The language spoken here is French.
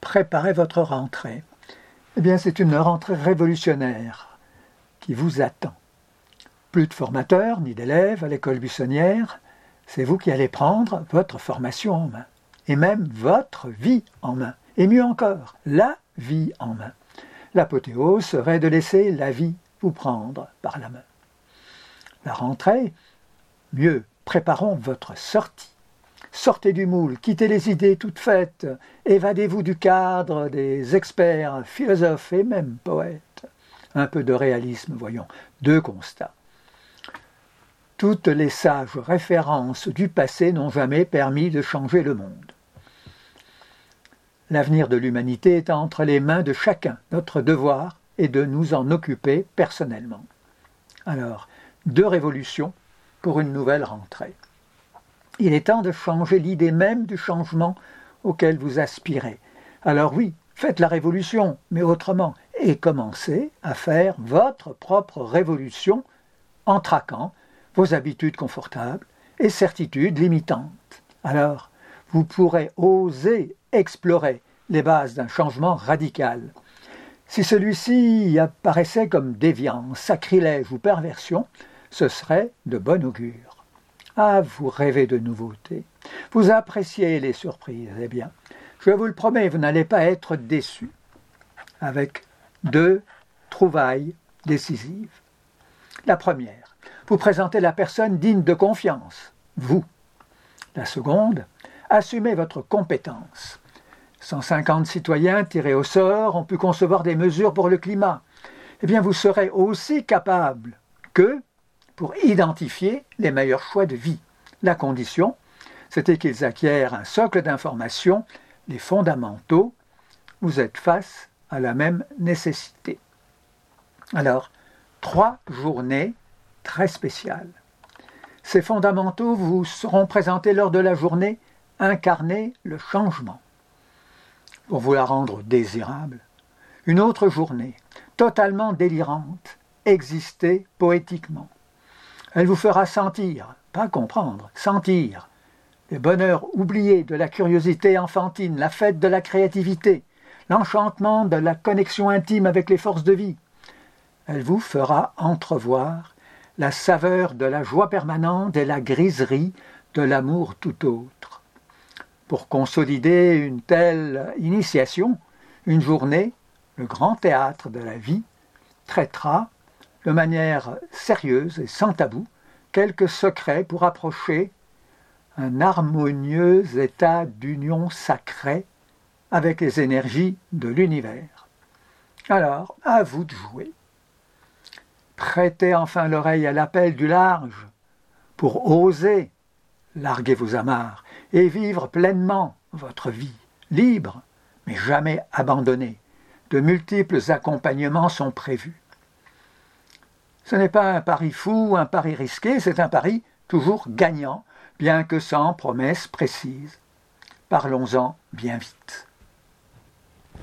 préparez votre rentrée. Eh bien, c'est une rentrée révolutionnaire qui vous attend. Plus de formateurs ni d'élèves à l'école buissonnière, c'est vous qui allez prendre votre formation en main, et même votre vie en main, et mieux encore, la vie en main. L'apothéose serait de laisser la vie vous prendre par la main. La rentrée, mieux, préparons votre sortie. Sortez du moule, quittez les idées toutes faites, évadez-vous du cadre des experts, philosophes et même poètes. Un peu de réalisme, voyons, 2 constats. Toutes les sages références du passé n'ont jamais permis de changer le monde. L'avenir de l'humanité est entre les mains de chacun. Notre devoir est de nous en occuper personnellement. Alors, 2 révolutions pour une nouvelle rentrée. Il est temps de changer l'idée même du changement auquel vous aspirez. Alors oui, faites la révolution, mais autrement, et commencez à faire votre propre révolution en traquant vos habitudes confortables et certitudes limitantes. Alors, vous pourrez oser explorer les bases d'un changement radical. Si celui-ci apparaissait comme déviant, sacrilège ou perversion, ce serait de bon augure. Ah, vous rêvez de nouveautés, vous appréciez les surprises, eh bien, je vous le promets, vous n'allez pas être déçus. Avec 2 trouvailles décisives. La première, vous présentez la personne digne de confiance, vous. La seconde, assumez votre compétence. 150 citoyens tirés au sort ont pu concevoir des mesures pour le climat. Eh bien, vous serez aussi capable qu'eux pour identifier les meilleurs choix de vie. La condition, c'était qu'ils acquièrent un socle d'informations, les fondamentaux. Vous êtes face à la même nécessité. Alors, 3 journées très spéciales. Ces fondamentaux vous seront présentés lors de la journée « Incarner le changement ». Pour vous la rendre désirable, une autre journée, totalement délirante, exister poétiquement. Elle vous fera sentir, pas comprendre, sentir, les bonheurs oubliés de la curiosité enfantine, la fête de la créativité, l'enchantement de la connexion intime avec les forces de vie. Elle vous fera entrevoir la saveur de la joie permanente et la griserie de l'amour tout autre. Pour consolider une telle initiation, une journée, le grand théâtre de la vie, traitera de manière sérieuse et sans tabou quelques secrets pour approcher un harmonieux état d'union sacrée avec les énergies de l'univers. Alors, à vous de jouer. Prêtez enfin l'oreille à l'appel du large pour oser larguer vos amarres et vivre pleinement votre vie, libre, mais jamais abandonnée. De multiples accompagnements sont prévus. Ce n'est pas un pari fou, un pari risqué, c'est un pari toujours gagnant, bien que sans promesse précise. Parlons-en bien vite.